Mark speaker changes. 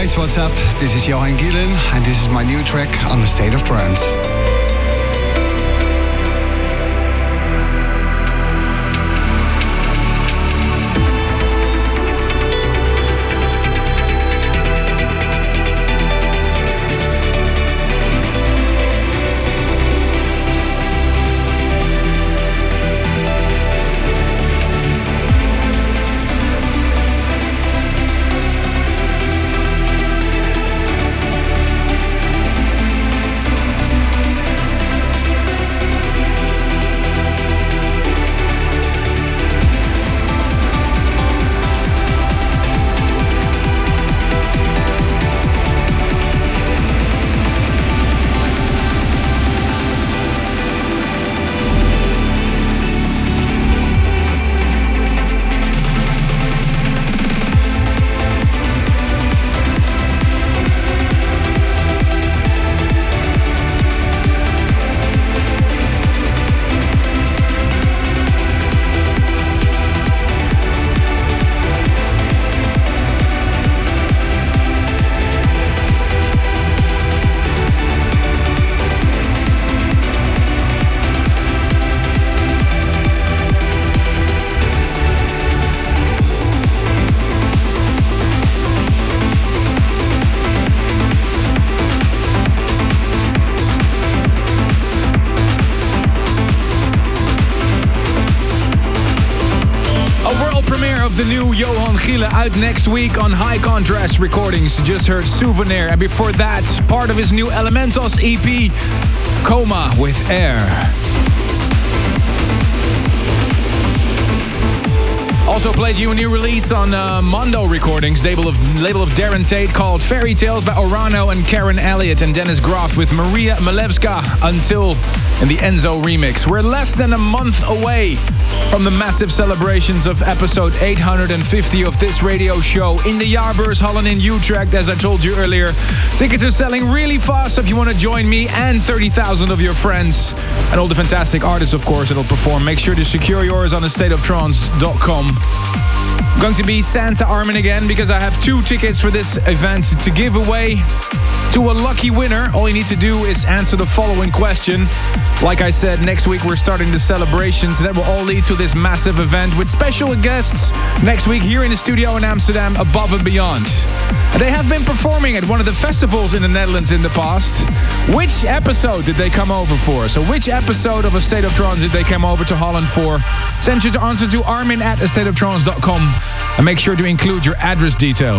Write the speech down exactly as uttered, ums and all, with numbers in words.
Speaker 1: guys, what's up? This is Johan Gielen and this is my new track on the State of Trance.
Speaker 2: The new Johan Gielen out next week on High Contrast Recordings. You just heard Souvenir, and before that, part of his new Elementos E P, Coma with Air. Also played you a new release on uh, Mondo Recordings, label of, label of Darren Tate, called Fairy Tales by Orano and Karen Elliott and Dennis Groff with Maria Malevska, Until in the Enzo remix. We're less than a month away from the massive celebrations of episode eight hundred fifty of this radio show in the Jaarbeurs Hallen in Utrecht, as I told you earlier. Tickets are selling really fast if you want to join me and thirty thousand of your friends. And all the fantastic artists, of course, that'll perform. Make sure to secure yours on the state of trance dot com. I'm going to be Santa Armin again because I have two tickets for this event to give away to a lucky winner. All you need to do is answer the following question. Like I said, next week we're starting the celebrations that will all lead to this massive event with special guests next week here in the studio in Amsterdam, Above and Beyond. And they have been performing at one of the festivals in the Netherlands in the past. Which episode did they come over for? So which episode of A State of Trance did they come over to Holland for? Send your answer to Armin at a state of trance dot com and make sure to include your address details.